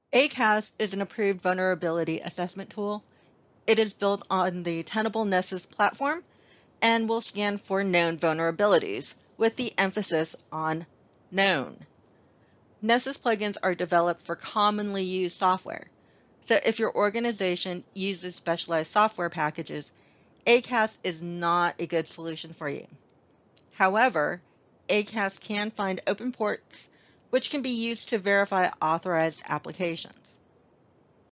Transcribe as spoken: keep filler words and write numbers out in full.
A C A S is an approved vulnerability assessment tool. It is built on the Tenable Nessus platform and will scan for known vulnerabilities, with the emphasis on known. Nessus plugins are developed for commonly used software. So if your organization uses specialized software packages, A C A S is not a good solution for you. However, A C A S can find open ports, which can be used to verify authorized applications.